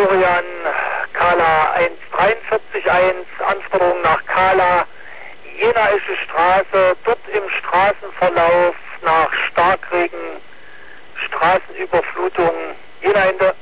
Florian, Kala 1431, Anforderung nach Kala, Jenaische Straße, dort im Straßenverlauf nach Starkregen, Straßenüberflutung, Jena Ende.